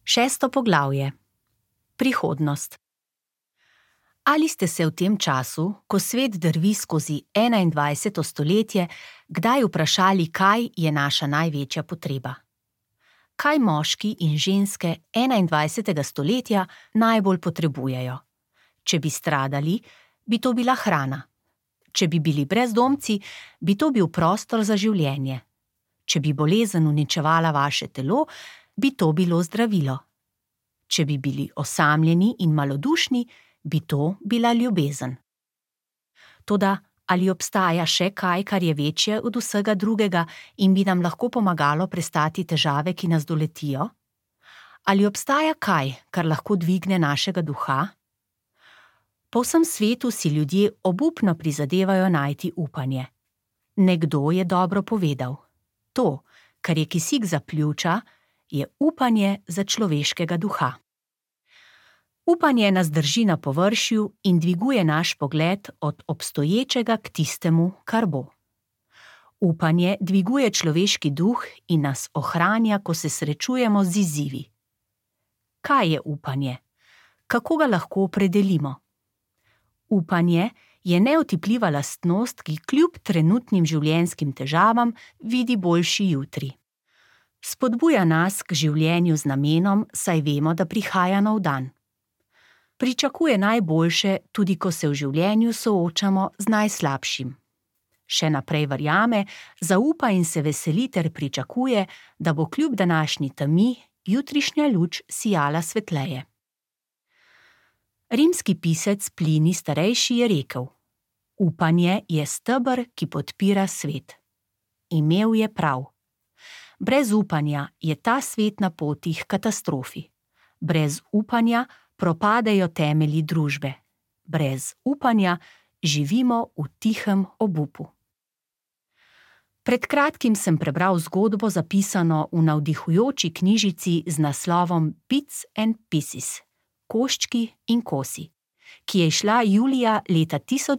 Šesto poglavje. Prihodnost. Ali ste se v tem času, ko svet drvi skozi 21. stoletje, kdaj vprašali, kaj je naša največja potreba? Kaj moški in ženske 21. stoletja najbolj potrebujejo? Če bi stradali, bi to bila hrana. Če bi bili brezdomci, bi to bil prostor za življenje. Če bi bolezen uničevala vaše telo, bi to bilo zdravilo. Če bi bili osamljeni in malodušni, bi to bila ljubezen. Toda ali obstaja še kaj, kar je večje od vsega drugega in bi nam lahko pomagalo prestati težave, ki nas doletijo? Ali obstaja kaj, kar lahko dvigne našega duha? Po vsem svetu si ljudje obupno prizadevajo najti upanje. Nekdo je dobro povedal: to, kar je kisik za pljuča, je upanje za človeškega duha. Upanje nas drži na površju in dviguje naš pogled od obstoječega k tistemu, kar bo. Upanje dviguje človeški duh in nas ohranja, ko se srečujemo z izzivi. Kaj je upanje? Kako ga lahko opredelimo? Upanje je neotipljiva lastnost, ki kljub trenutnim življenjskim težavam vidi boljši jutri. Spodbuja nas k življenju z namenom, saj vemo, da prihaja nov dan. Pričakuje najboljše, tudi ko se v življenju soočamo z najslabšim. Še naprej verjame, zaupa in se veseli ter pričakuje, da bo kljub današnji temi jutrišnja luč sijala svetleje. Rimski pisec Plinij starejši je rekel: upanje je steber, ki podpira svet. Imel je prav. Brez upanja je ta svet na poti h katastrofi. Brez upanja propadejo temelji družbe. Brez upanja živimo v tihem obupu. Pred kratkim sem prebral zgodbo, zapisano v navdihujoči knjižici z naslovom Bits and Pieces, koščki in kosi, ki je izšla julija leta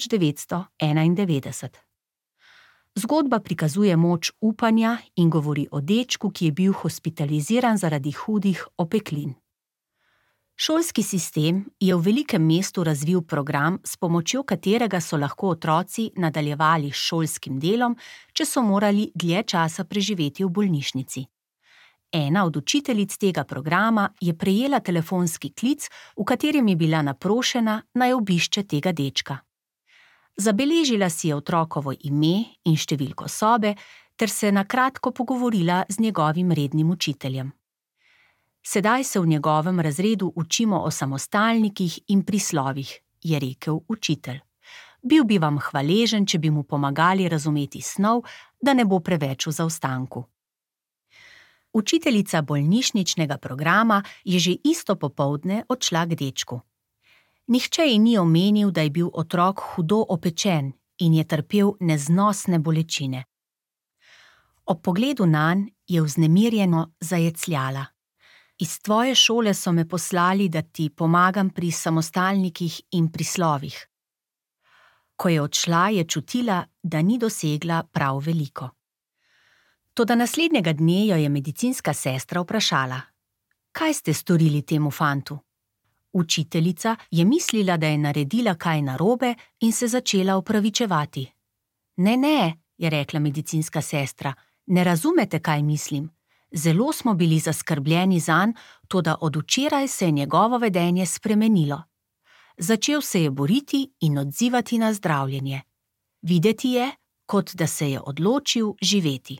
1991. Zgodba prikazuje moč upanja in govori o dečku, ki je bil hospitaliziran zaradi hudih opeklin. Šolski sistem je v velikem mestu razvil program, s pomočjo katerega so lahko otroci nadaljevali s šolskim delom, če so morali dlje časa preživeti v bolnišnici. Ena od učiteljic tega programa je prejela telefonski klic, v katerem je bila naprošena, naj obišče tega dečka. Zabeležila si je otrokovo ime in številko sobe ter se na kratko pogovorila z njegovim rednim učiteljem. Sedaj se v njegovem razredu učimo o samostalnikih in prislovih, je rekel učitelj. Bil bi vam hvaležen, če bi mu pomagali razumeti snov, da ne bo preveč v zaostanku. Učiteljica bolnišničnega programa je že isto popoldne odšla k dečku. Nihče ji ni omenil, da je bil otrok hudo opečen in je trpel neznosne bolečine. Ob pogledu nanj je vznemirjeno zajecljala. Iz tvoje šole so me poslali, da ti pomagam pri samostalnikih in prislovih. Ko je odšla, je čutila, da ni dosegla prav veliko. Toda naslednjega dne jo je medicinska sestra vprašala: kaj ste storili temu fantu? Učiteljica je mislila, da je naredila kaj narobe in se začela opravičevati. Ne, je rekla medicinska sestra, ne razumete, kaj mislim. Zelo smo bili zaskrbljeni zanj, toda od včeraj se je njegovo vedenje spremenilo. Začel se je boriti in odzivati na zdravljenje. Videti je, kot da se je odločil živeti.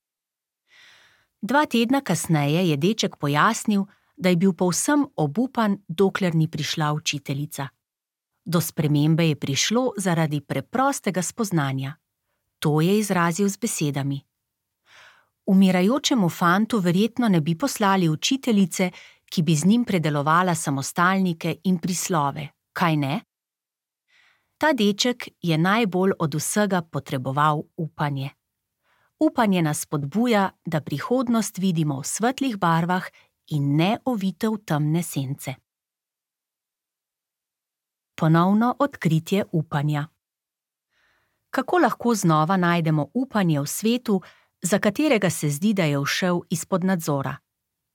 2 tedna kasneje je deček pojasnil, da je bil povsem obupan, dokler ni prišla učiteljica. Do spremembe je prišlo zaradi preprostega spoznanja. To je izrazil z besedami: umirajočemu fantu verjetno ne bi poslali učiteljice, ki bi z njim predelovala samostalnike in prislove, kaj ne? Ta deček je najbolj od vsega potreboval upanje. Upanje nas spodbuja, da prihodnost vidimo v svetlih barvah in ne ovite v temne sence. Ponovno odkritje upanja. Kako lahko znova najdemo upanje v svetu, za katerega se zdi, da je ušel izpod nadzora?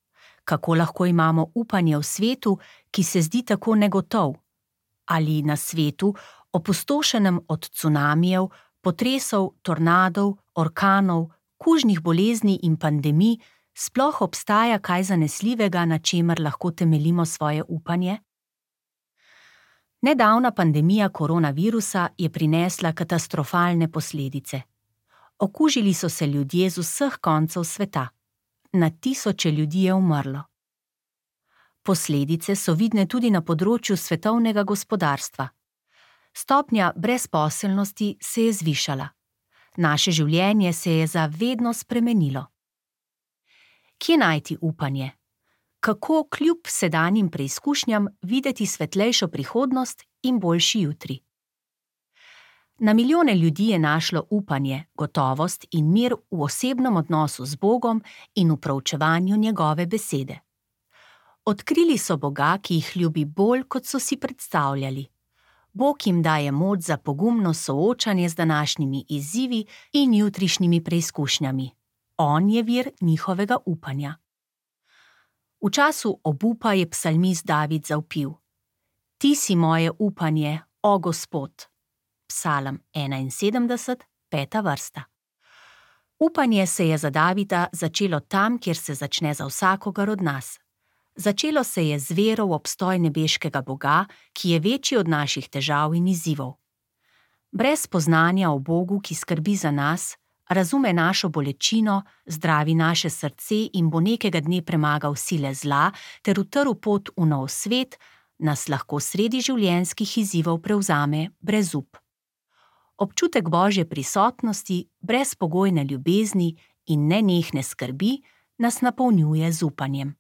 Kako lahko imamo upanje v svetu, ki se zdi tako negotov? Ali na svetu, opustošenem od cunamijev, potresov, tornadov, orkanov, kužnih bolezni in pandemij, sploh obstaja kaj zanesljivega, na čemer lahko temeljimo svoje upanje? Nedavna pandemija koronavirusa je prinesla katastrofalne posledice. Okužili so se ljudje z vseh koncev sveta. Na tisoče ljudi je umrlo. Posledice so vidne tudi na področju svetovnega gospodarstva. Stopnja brezposelnosti se je zvišala. Naše življenje se je za vedno spremenilo. Kje najti upanje? Kako kljub sedanjim preizkušnjam videti svetlejšo prihodnost in boljši jutri? Na milijone ljudi je našlo upanje, gotovost in mir v osebnem odnosu z Bogom in v proučevanju njegove besede. Odkrili so Boga, ki jih ljubi bolj, kot so si predstavljali. Bog jim daje moč za pogumno soočanje z današnjimi izzivi in jutrišnjimi preizkušnjami. On je vir njihovega upanja. V času obupa je psalmist David zavpil: Ti si moje upanje, o Gospod. Psalm 71, 5. vrsta. Upanje se je za Davida začelo tam, kjer se začne za vsakogar od nas. Začelo se je z vero v obstoj nebeškega Boga, ki je večji od naših težav in izzivov. Brez spoznanja o Bogu, ki skrbi za nas, razume našo bolečino, zdravi naše srce in bo nekega dne premagal sile zla ter utrl pot v nov svet, nas lahko sredi življenjskih izzivov prevzame brezup. Občutek Božje prisotnosti, brezpogojne ljubezni in nenehne skrbi nas napolnjuje z upanjem.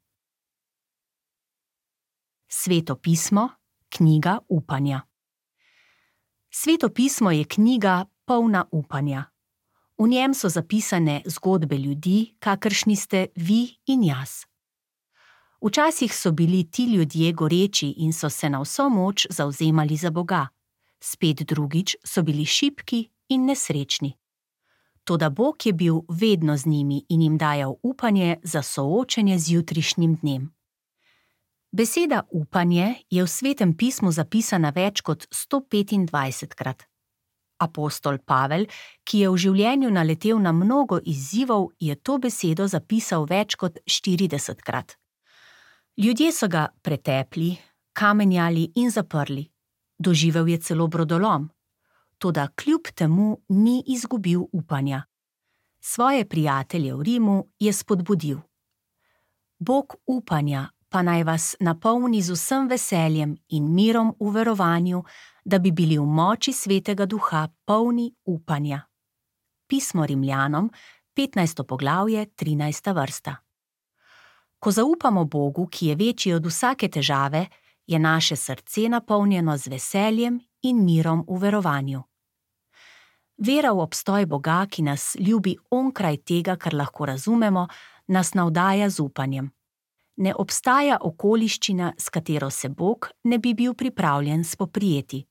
Sveto pismo, knjiga upanja. Sveto pismo je knjiga polna upanja. V njem so zapisane zgodbe ljudi, kakršni ste vi in jaz. Včasih so bili ti ljudje goreči in so se na vso moč zavzemali za Boga. Spet drugič so bili šibki in nesrečni. Toda Bog je bil vedno z njimi in jim dajal upanje za soočenje z jutrišnjim dnem. Beseda upanje je v Svetem pismu zapisana več kot 125-krat. Apostol Pavel, ki je v življenju naletel na mnogo izzivov, je to besedo zapisal več kot 40-krat. Ljudje so ga pretepli, kamenjali in zaprli. Doživel je celo brodolom. Toda kljub temu ni izgubil upanja. Svoje prijatelje v Rimu je spodbudil. Bog upanja pa naj vas napolni z vsem veseljem in mirom v verovanju, da bi bili v moči Svetega Duha polni upanja. Pismo Rimljanom, 15. poglavje, 13. vrsta. Ko zaupamo Bogu, ki je večji od vsake težave, je naše srce napolnjeno z veseljem in mirom v verovanju. Vera v obstoj Boga, ki nas ljubi onkraj tega, kar lahko razumemo, nas navdaja z upanjem. Ne obstaja okoliščina, s katero se Bog ne bi bil pripravljen spoprijeti.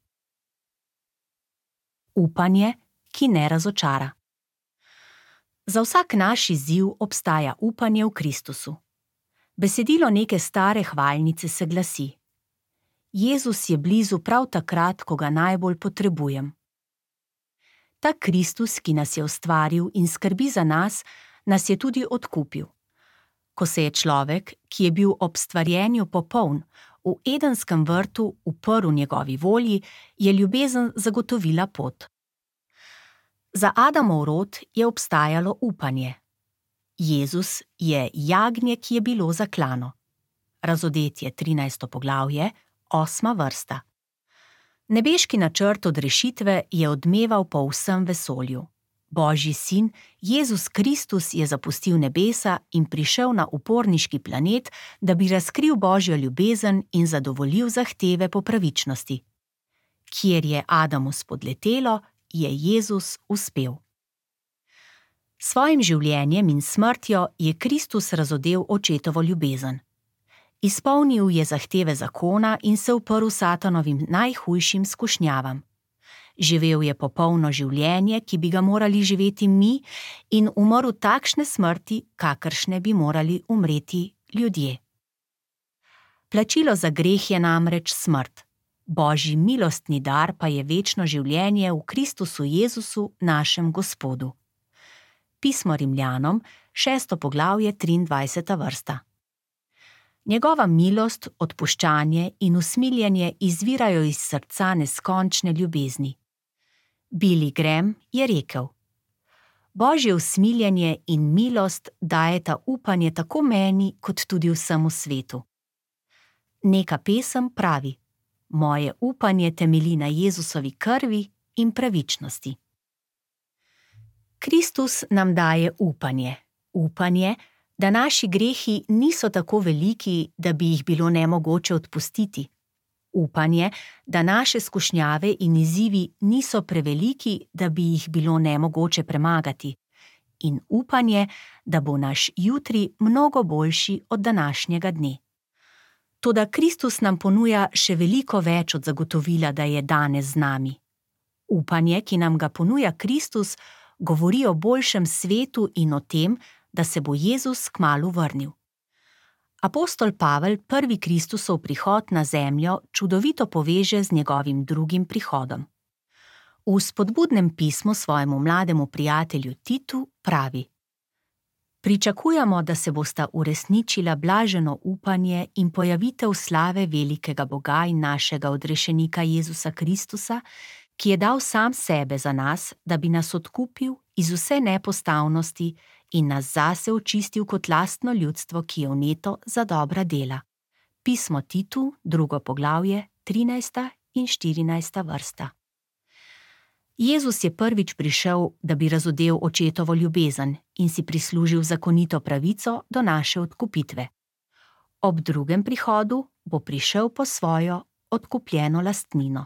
Upanje, ki ne razočara. Za vsak naš izziv obstaja upanje v Kristusu. Besedilo neke stare hvalnice se glasi: Jezus je blizu prav takrat, ko ga najbolj potrebujem. Ta Kristus, ki nas je ustvaril in skrbi za nas, nas je tudi odkupil. Ko se je človek, ki je bil ob stvarjenju popoln, v Edenskem vrtu uprl njegovi volji, je ljubezen zagotovila pot. Za Adamov rod je obstajalo upanje. Jezus je jagnje, ki je bilo zaklano. Razodetje 13. poglavje, 8. vrsta. Nebeški načrt odrešitve je odmeval po vsem vesolju. Božji sin, Jezus Kristus, je zapustil nebesa in prišel na uporniški planet, da bi razkril Božjo ljubezen in zadovoljil zahteve po pravičnosti. Kjer je Adamu spodletelo, je Jezus uspel. Svojim življenjem in smrtjo je Kristus razodel očetovo ljubezen. Izpolnil je zahteve zakona in se uprl satanovim najhujšim skušnjavam. Živel je popolno življenje, ki bi ga morali živeti mi, in umrl takšne smrti, kakršne bi morali umreti ljudje. Plačilo za greh je namreč smrt. Božji milostni dar pa je večno življenje v Kristusu Jezusu, našem Gospodu. Pismo Rimljanom, 6. poglavje, 23. vrsta. Njegova milost, odpuščanje in usmiljenje izvirajo iz srca neskončne ljubezni. Billy Graham je rekel: Božje usmiljenje in milost dajeta upanje tako meni, kot tudi vsemu svetu. Neka pesem pravi: Moje upanje temelji na Jezusovi krvi in pravičnosti. Kristus nam daje upanje. Upanje, da naši grehi niso tako veliki, da bi jih bilo nemogoče odpustiti. Upanje, da naše skušnjave in izzivi niso preveliki, da bi jih bilo nemogoče premagati. In upanje, da bo naš jutri mnogo boljši od današnjega dne. Toda Kristus nam ponuja še veliko več od zagotovila, da je danes z nami. Upanje, ki nam ga ponuja Kristus, govori o boljšem svetu in o tem, da se bo Jezus kmalu vrnil. Apostol Pavel prvi Kristusov prihod na zemljo čudovito poveže z njegovim drugim prihodom. V spodbudnem pismu svojemu mlademu prijatelju Titu pravi: Pričakujemo, da se bosta uresničila blaženo upanje in pojavitev slave velikega Boga in našega odrešenika Jezusa Kristusa, ki je dal sam sebe za nas, da bi nas odkupil iz vse nepostavnosti in nas zase očistil kot lastno ljudstvo, ki je vneto za dobra dela. Pismo Titu, 2. poglavje, 13. in 14. vrsta. Jezus je prvič prišel, da bi razodel očetovo ljubezen in si prislužil zakonito pravico do naše odkupitve. Ob drugem prihodu bo prišel po svojo odkupljeno lastnino.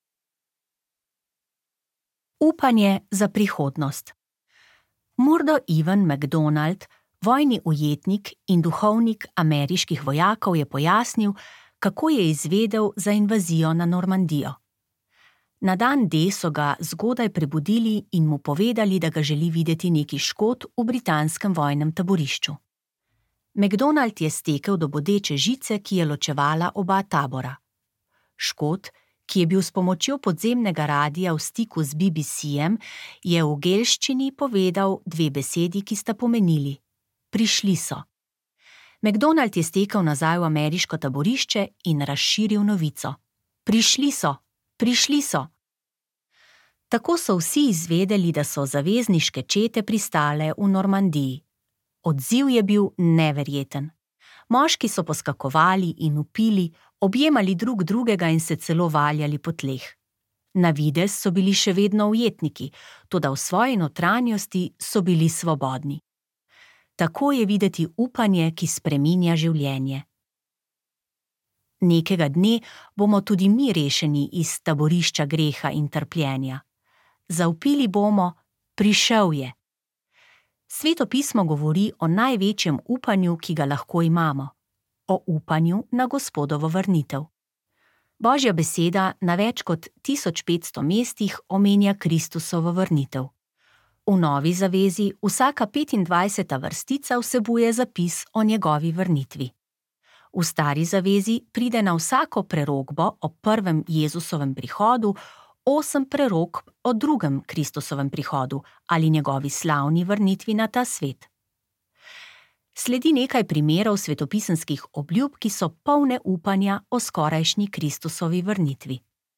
Upanje za prihodnost. Murdo Ivan MacDonald, vojni ujetnik in duhovnik ameriških vojakov, je pojasnil, kako je izvedel za invazijo na Normandijo. Na dan D so ga zgodaj prebudili in mu povedali, da ga želi videti neki Škot v britanskem vojnem taborišču. MacDonald je stekel do bodeče žice, ki je ločevala oba tabora. Škot, ki je bil s pomočjo podzemnega radija v stiku z BBC-jem, je v gelščini povedal dve besedi, ki sta pomenili: prišli so. MacDonald je stekel nazaj v ameriško taborišče in razširil novico: prišli so, prišli so. Tako so vsi izvedeli, da so zavezniške čete pristale v Normandiji. Odziv je bil neverjeten. Moški so poskakovali in vpili, objemali drug drugega in se celo valjali po tleh. Na videz so bili še vedno ujetniki, toda v svoji notranjosti so bili svobodni. Tako je videti upanje, ki spreminja življenje. Nekega dne bomo tudi mi rešeni iz taborišča greha in trpljenja. Zavpili bomo: prišel je. Sveto pismo govori o največjem upanju, ki ga lahko imamo, o upanju na Gospodovo vrnitev. Božja beseda na več kot 1500 mestih omenja Kristusovo vrnitev. V Novi zavezi vsaka 25. vrstica vsebuje zapis o njegovi vrnitvi. V Stari zavezi pride na vsako prerokbo o prvem Jezusovem prihodu 8 prerokb o drugem Kristusovem prihodu ali njegovi slavni vrnitvi na ta svet. Sledi nekaj primerov svetopisemskih obljub, ki so polne upanja o skorajšnji Kristusovi vrnitvi.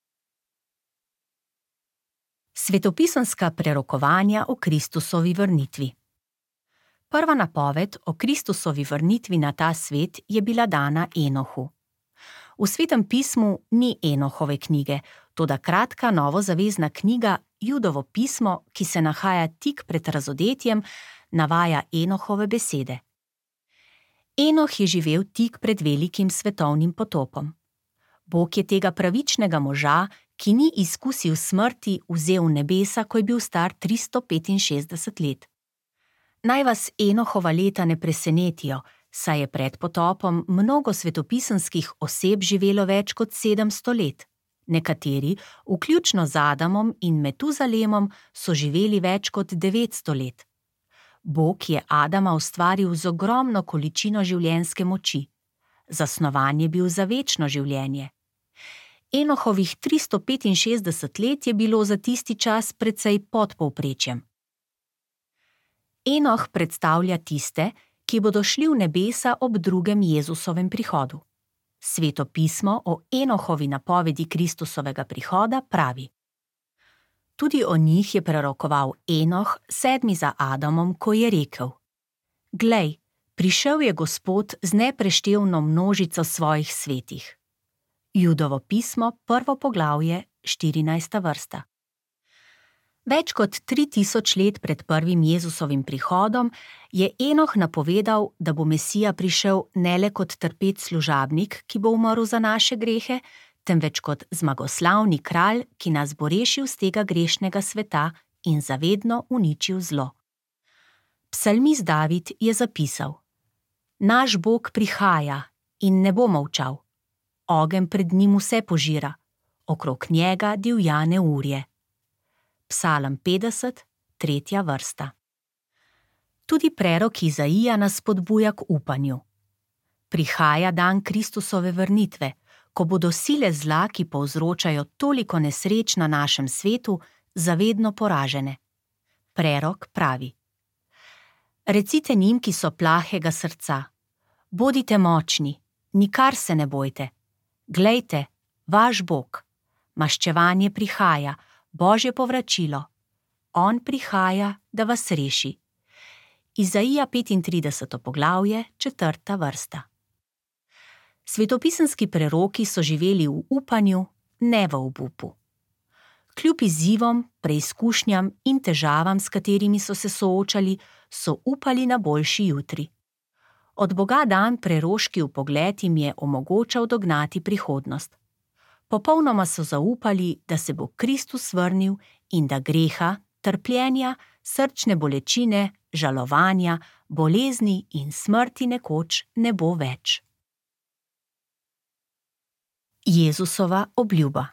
Svetopisemska prerokovanja o Kristusovi vrnitvi. Prva napoved o Kristusovi vrnitvi na ta svet je bila dana Enohu. V Svetem pismu ni Enohove knjige, toda kratka novozavezna knjiga, Judovo pismo, ki se nahaja tik pred razodetjem, navaja Enohove besede. Enoh je živel tik pred velikim svetovnim potopom. Bog je tega pravičnega moža, ki ni izkusil smrti, vzel v nebesa, ko je bil star 365 let. Naj vas Enohova leta ne presenetijo, saj je pred potopom mnogo svetopisemskih oseb živelo več kot 700 let. Nekateri, vključno z Adamom in Metuzalemom, so živeli več kot 900 let. Bog je Adama ustvaril z ogromno količino življenjske moči. zasnovan je bil za večno življenje. Enohovih 365 let je bilo za tisti čas precej pod povprečjem. Enoh predstavlja tiste, ki bodo šli v nebesa ob drugem Jezusovem prihodu. Sveto pismo o Enohovi napovedi Kristusovega prihoda pravi: Tudi o njih je prerokoval Enoh, 7. za Adamom, ko je rekel: Glej, prišel je Gospod z nepreštevno množico svojih svetih. Judovo pismo, 1. poglavje, 14. vrsta. Več kot 3000 let pred prvim Jezusovim prihodom je Enoh napovedal, da bo Mesija prišel ne le kot trpet služabnik, ki bo umrl za naše grehe, temveč kot zmagoslavni kralj, ki nas bo rešil z tega grešnega sveta in zavedno uničil zlo. Psalmist David je zapisal: Naš Bog prihaja in ne bo molčal. Ogenj pred njim vse požira, okrog njega divja neurje. Psalm 50, 3. vrsta. Tudi prerok Izaija nas spodbuja k upanju. Prihaja dan Kristusove vrnitve, ko bodo sile zla, ki povzročajo toliko nesreč na našem svetu, zavedno poražene. Prerok pravi: Recite njim, ki so plahega srca: Bodite močni, nikar se ne bojte. Glejte, vaš Bog, maščevanje prihaja, Božje povračilo. On prihaja, da vas reši. Izaija 35. poglavje, 4. vrsta. Svetopisemski preroki so živeli v upanju, ne v obupu. Kljub izzivom, preizkušnjam in težavam, s katerimi so se soočali, so upali na boljši jutri. Od Boga dan preroški vpogled jim je omogočal dognati prihodnost. Popolnoma so zaupali, da se bo Kristus vrnil in da greha, trpljenja, srčne bolečine, žalovanja, bolezni in smrti nekoč ne bo več. Jezusova obljuba.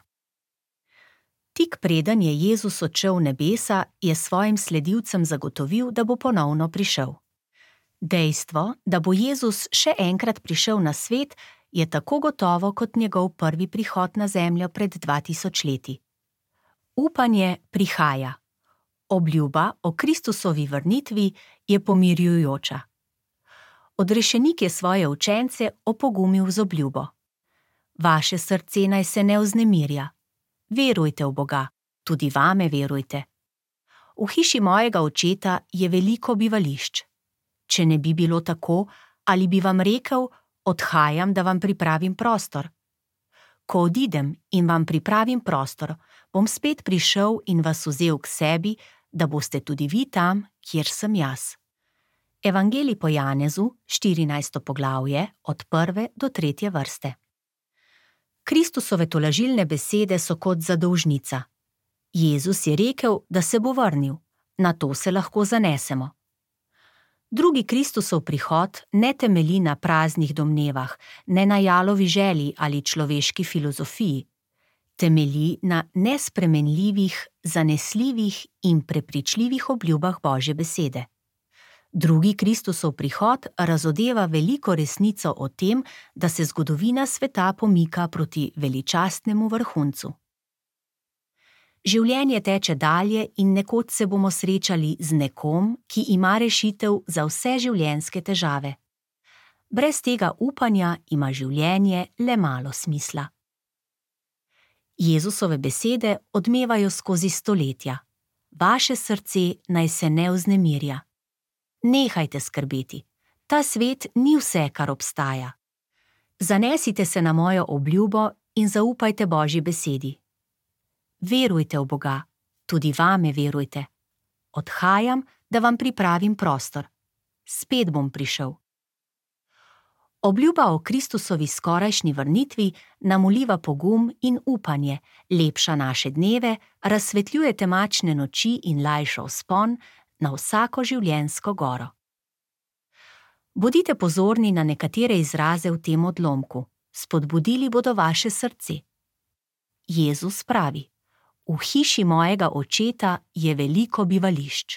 Tik preden je Jezus odšel v nebesa, je svojim sledilcem zagotovil, da bo ponovno prišel. Dejstvo, da bo Jezus še enkrat prišel na svet, je tako gotovo kot njegov prvi prihod na zemljo pred 2000 leti. Upanje prihaja. Obljuba o Kristusovi vrnitvi je pomirjujoča. Odrešenik je svoje učence opogumil z obljubo: Vaše srce naj se ne vznemirja. Verujte v Boga, tudi vame verujte. V hiši mojega očeta je veliko bivališč. Če ne bi bilo tako, ali bi vam rekel: Odhajam, da vam pripravim prostor. Ko odidem in vam pripravim prostor, bom spet prišel in vas vzel k sebi, da boste tudi vi tam, kjer sem jaz. Evangelij po Janezu, 14. poglavje, od 1. do 3. vrste. Kristusove tolažilne besede so kot zadolžnica. Jezus je rekel, da se bo vrnil, na to se lahko zanesemo. Drugi Kristusov prihod ne temelji na praznih domnevah, ne na jalovi želji ali človeški filozofiji. Temelji na nespremenljivih, zanesljivih in prepričljivih obljubah Božje besede. Drugi Kristusov prihod razodeva veliko resnico o tem, da se zgodovina sveta pomika proti veličastnemu vrhuncu. Življenje teče dalje in nekoč se bomo srečali z nekom, ki ima rešitev za vse življenjske težave. Brez tega upanja ima življenje le malo smisla. Jezusove besede odmevajo skozi stoletja. Vaše srce naj se ne vznemirja. Nehajte skrbeti. Ta svet ni vse, kar obstaja. Zanesite se na mojo obljubo in zaupajte Božji besedi. Verujte v Boga, tudi vame verujte. Odhajam, da vam pripravim prostor. Spet bom prišel. Obljuba o Kristusovi skorajšnji vrnitvi nam vliva pogum in upanje, lepša naše dneve, razsvetljuje temačne noči in lajša vzpon na vsako življenjsko goro. Bodite pozorni na nekatere izraze v tem odlomku. Spodbudili bodo vaše srce. Jezus pravi: V hiši mojega očeta je veliko bivališč.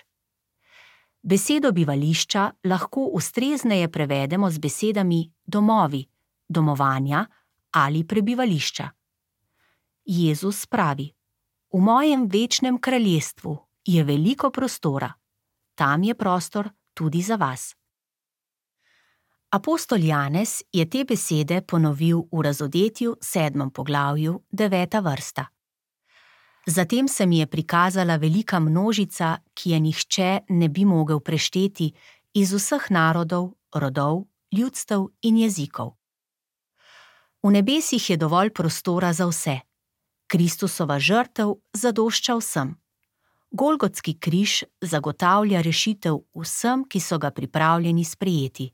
Besedo bivališča lahko ustrezneje prevedemo z besedami domovi, domovanja ali prebivališča. Jezus pravi: v mojem večnem kraljestvu je veliko prostora, tam je prostor tudi za vas. Apostol Janez je te besede ponovil v Razodetju 7. poglavju 9. vrsta. Zatem se mi je prikazala velika množica, ki je nihče ne bi mogel prešteti, iz vseh narodov, rodov, ljudstev in jezikov. V nebesih je dovolj prostora za vse. Kristusova žrtev zadošča vsem. Golgotski križ zagotavlja rešitev vsem, ki so ga pripravljeni sprejeti.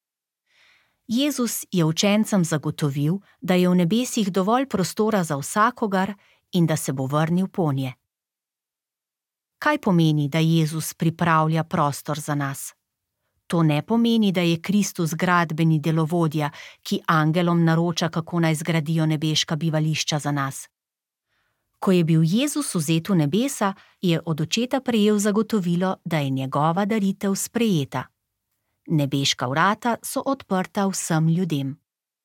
Jezus je učencem zagotovil, da je v nebesih dovolj prostora za vsakogar in da se bo vrnil ponje. Kaj pomeni, da Jezus pripravlja prostor za nas? To ne pomeni, da je Kristus gradbeni delovodja, ki angelom naroča, kako naj zgradijo nebeška bivališča za nas. Ko je bil Jezus vzet v nebesa, je od očeta prejel zagotovilo, da je njegova daritev sprejeta. Nebeška vrata so odprta vsem ljudem.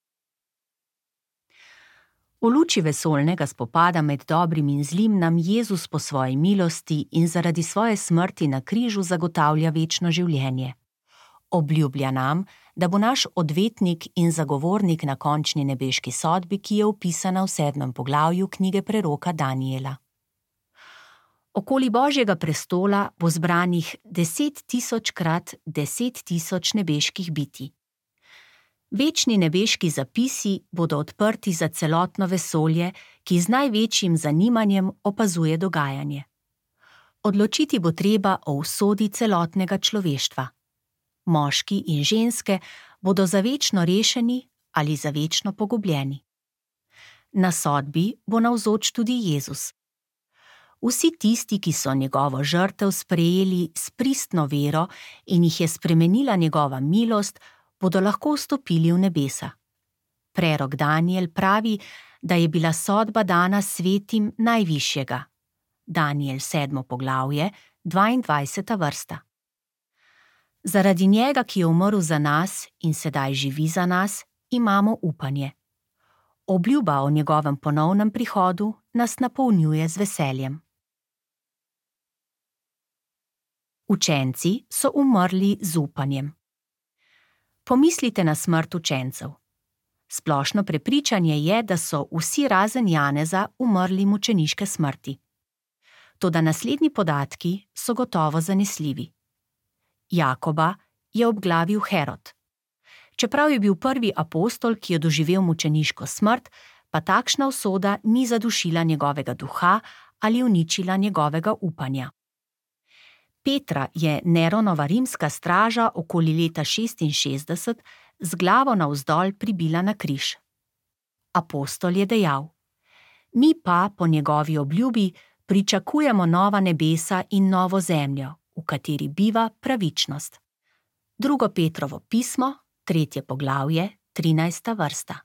V luči vesoljnega spopada med dobrim in zlim nam Jezus po svoji milosti in zaradi svoje smrti na križu zagotavlja večno življenje. Obljublja nam, da bo naš odvetnik in zagovornik na končni nebeški sodbi, ki je opisana v 7. poglavju knjige preroka Danijela. Okoli Božjega prestola bo zbranih 10.000 krat 10.000 nebeških bitij. Večni nebeški zapisi bodo odprti za celotno vesolje, ki z največjim zanimanjem opazuje dogajanje. Odločiti bo treba o usodi celotnega človeštva. Moški in ženske bodo za večno rešeni ali za večno pogubljeni. Na sodbi bo navzoč tudi Jezus. Vsi tisti, ki so njegovo žrtev sprejeli s pristno vero in jih je spremenila njegova milost, bodo lahko vstopili v nebesa. Prerok Danijel pravi, da je bila sodba dana svetim najvišjega. Danijel 7. poglavje, 22. vrsta. Zaradi njega, ki je umrl za nas in sedaj živi za nas, imamo upanje. Obljuba o njegovem ponovnem prihodu nas napolnjuje z veseljem. Učenci so umrli z upanjem. Pomislite na smrt učencev. Splošno prepričanje je, da so vsi razen Janeza umrli mučeniške smrti. Toda naslednji podatki so gotovo zanesljivi. Jakoba je obglavil Herod. Čeprav je bil prvi apostol, ki je doživel mučeniško smrt, pa takšna usoda ni zadušila njegovega duha ali uničila njegovega upanja. Petra je Neronova rimska straža okoli leta 66 z glavo navzdol pribila na križ. Apostol je dejal: mi pa po njegovi obljubi pričakujemo nova nebesa in novo zemljo, v kateri biva pravičnost. 2. Petrovo pismo, 3. poglavje, 13. vrsta.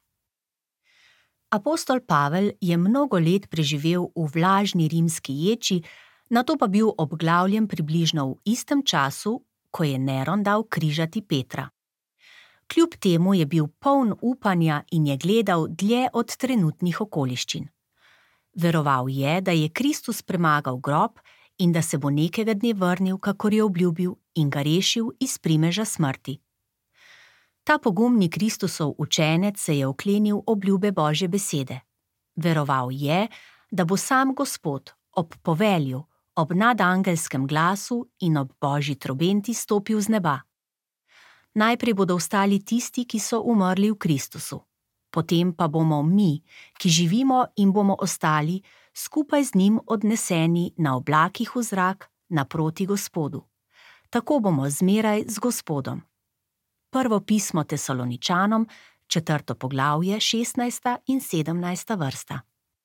Apostol Pavel je mnogo let preživel v vlažni rimski ječi, nato pa bil obglavljen približno v istem času, ko je Neron dal križati Petra. Kljub temu je bil poln upanja in je gledal dlje od trenutnih okoliščin. Veroval je, da je Kristus premagal grob in da se bo nekega dne vrnil, kakor je obljubil, in ga rešil iz primeža smrti. Ta pogumni Kristusov učenec se je oklenil obljube Božje besede. Veroval je, da bo sam Gospod ob povelju, ob nadangelskem glasu in ob Božji trobenti stopil z neba. Najprej bodo vstali tisti, ki so umrli v Kristusu. Potem pa bomo mi, ki živimo in bomo ostali, skupaj z njim odneseni na oblakih v zrak naproti Gospodu. Tako bomo zmeraj z Gospodom. Prvo pismo Tesaloničanom, 4. poglavje, 16. in 17. vrsta.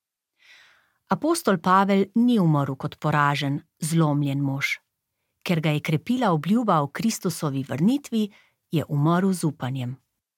Apostol Pavel ni umrl kot poražen, zlomljen mož. Ker ga je krepila obljuba o Kristusovi vrnitvi, je umrl z upanjem.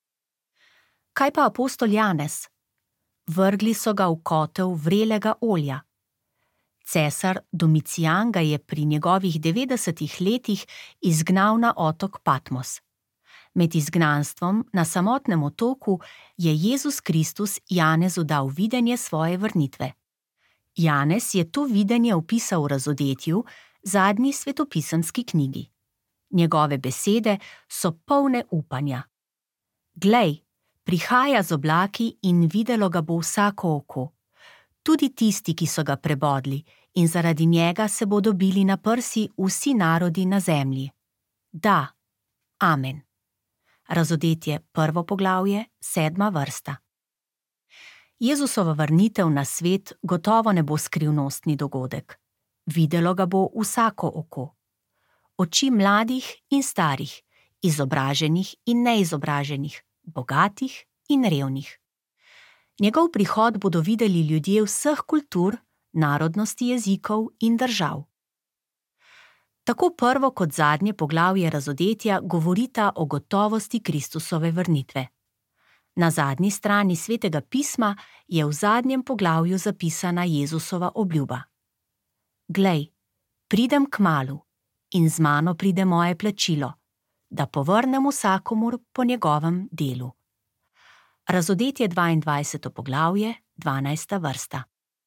Kaj pa apostol Janez? Vrgli so ga v kotel vrelega olja. Cesar Domicijan ga je pri njegovih 90 letih izgnal na otok Patmos. Med izgnanstvom na samotnem otoku je Jezus Kristus Janezu dal videnje svoje vrnitve. Janez je to videnje opisal v Razodetju, zadnji svetopisemski knjigi. Njegove besede so polne upanja. Glej, prihaja z oblaki in videlo ga bo vsako oko. Tudi tisti, ki so ga prebodli, in zaradi njega se bodo bili na prsi vsi narodi na zemlji. Da, amen. Razodetje 1. poglavje, 7. vrsta. Jezusova vrnitev na svet gotovo ne bo skrivnostni dogodek. Videlo ga bo vsako oko. Oči mladih in starih, izobraženih in neizobraženih, bogatih in revnih. Njegov prihod bodo videli ljudje vseh kultur, narodnosti, jezikov in držav. Tako prvo kot zadnje poglavje Razodetja govorita o gotovosti Kristusove vrnitve. Na zadnji strani Svetega pisma je v zadnjem poglavju zapisana Jezusova obljuba. Glej, pridem kmalu in z mano pride moje plačilo, da povrnem vsakomur po njegovem delu. Razodetje 22. poglavje, 12. vrsta.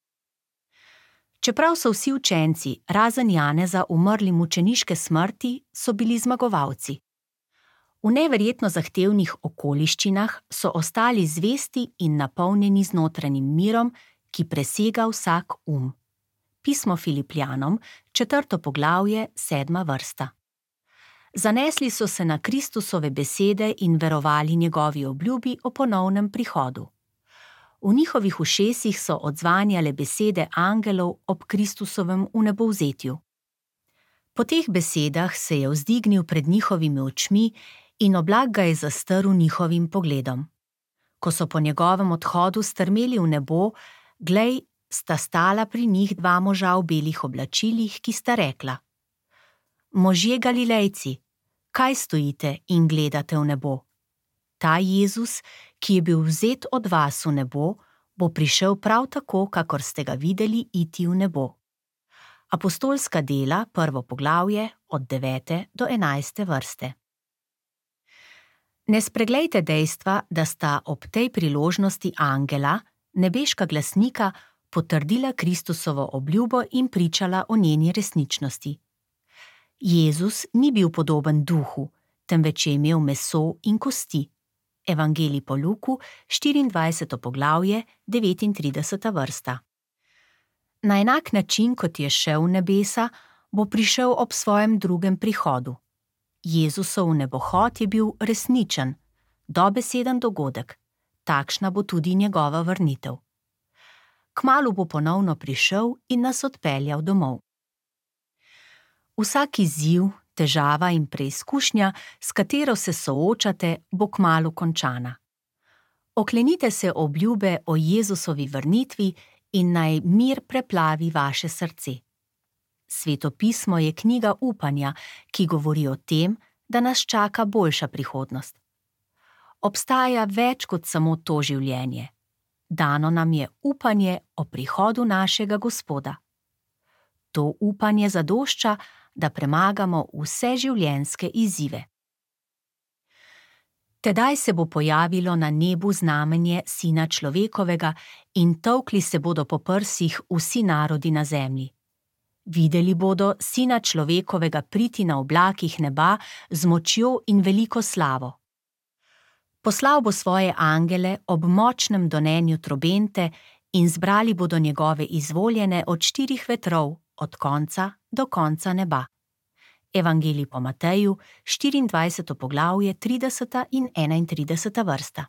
Čeprav so vsi učenci, razen Janeza, umrli mučeniške smrti, so bili zmagovalci. V neverjetno zahtevnih okoliščinah so ostali zvesti in napolnjeni z notranjim mirom, ki presega vsak Pismo Filipljanom, 4. poglavje, 7. vrsta. Zanesli so se na Kristusove besede in verovali njegovi obljubi o ponovnem prihodu. V njihovih ušesih so odzvanjale besede angelov ob Kristusovem vnebovzetju. Po teh besedah se je vzdignil pred njihovimi očmi in oblak ga je zastrl njihovim pogledom. Ko so po njegovem odhodu strmeli v nebo, glej, sta stala pri njih dva moža v belih oblačilih, ki sta rekla: Možje Galilejci, kaj stojite in gledate v nebo? Ta Jezus, ki je bil vzet od vas v nebo, bo prišel prav tako, kakor ste ga videli iti v nebo. Apostolska dela, 1. poglavje, od 9. do 11. vrste. Ne spreglejte dejstva, da sta ob tej priložnosti angela, nebeška glasnika, potrdila Kristusovo obljubo in pričala o njeni resničnosti. Jezus ni bil podoben duhu, temveč je imel meso in kosti. Evangelij po Luku, 24. poglavje, 39. vrsta. Na enak način, kot je šel v nebesa, bo prišel ob svojem drugem prihodu. Jezusov nebohod je bil resničen, dobeseden dogodek, takšna bo tudi njegova vrnitev. Kmalu bo ponovno prišel in nas odpeljal domov. Vsak izziv, težava in preizkušnja, s katero se soočate, bo kmalu končana. Oklenite se obljube o Jezusovi vrnitvi in naj mir preplavi vaše srce. Sveto pismo je knjiga upanja, ki govori o tem, da nas čaka boljša prihodnost. Obstaja več kot samo to življenje. Dano nam je upanje o prihodu našega Gospoda. To upanje zadošča, da premagamo vse življenjske izzive. Tedaj se bo pojavilo na nebu znamenje Sina človekovega in tolkli se bodo po prsih vsi narodi na zemlji. Videli bodo Sina človekovega priti na oblakih neba z močjo in veliko slavo. Poslal bo svoje angele ob močnem donenju trobente in zbrali bodo njegove izvoljene od 4 vetrov, od konca do konca neba. Evangelij po Mateju, 24. poglavje, 30. in 31. vrsta.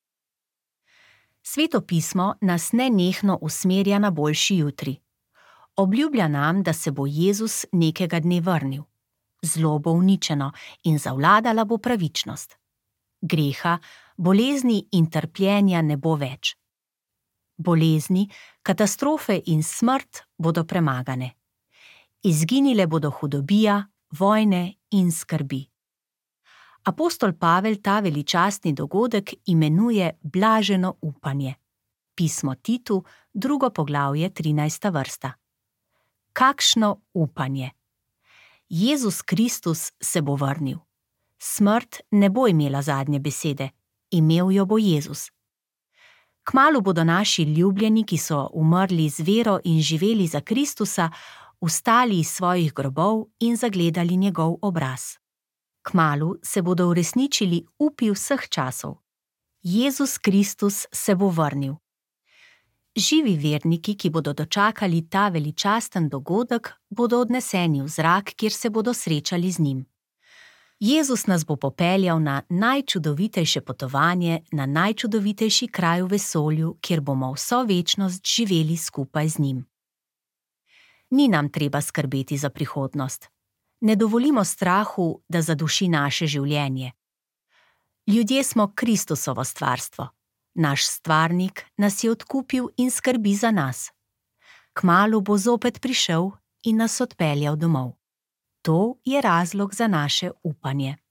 Sveto pismo nas nenehno usmerja na boljši jutri. Obljublja nam, da se bo Jezus nekega dne vrnil. Zlo bo uničeno in zavladala bo pravičnost. Greha, bolezni in trpljenja ne bo več. Bolezni, katastrofe in smrt bodo premagane. Izginile bodo hudobija, vojne in skrbi. Apostol Pavel ta veličastni dogodek imenuje blaženo upanje. Pismo Titu, 2. poglavje, 13. vrsta. Kakšno upanje! Jezus Kristus se bo vrnil. Smrt ne bo imela zadnje besede, imel jo bo Jezus. Kmalu bodo naši ljubljeni, ki so umrli z vero in živeli za Kristusa, vstali iz svojih grobov in zagledali njegov obraz. Kmalu se bodo uresničili upi vseh časov. Jezus Kristus se bo vrnil. Živi verniki, ki bodo dočakali ta veličasten dogodek, bodo odneseni v zrak, kjer se bodo srečali z njim. Jezus nas bo popeljal na najčudovitejše potovanje, na najčudovitejši kraj v vesolju, kjer bomo vso večnost živeli skupaj z njim. Ni nam treba skrbeti za prihodnost. Ne dovolimo strahu, da zaduši naše življenje. Ljudje smo Kristusovo stvarstvo. Naš stvarnik nas je odkupil in skrbi za nas. Kmalu bo zopet prišel in nas odpeljal domov. To je razlog za naše upanje.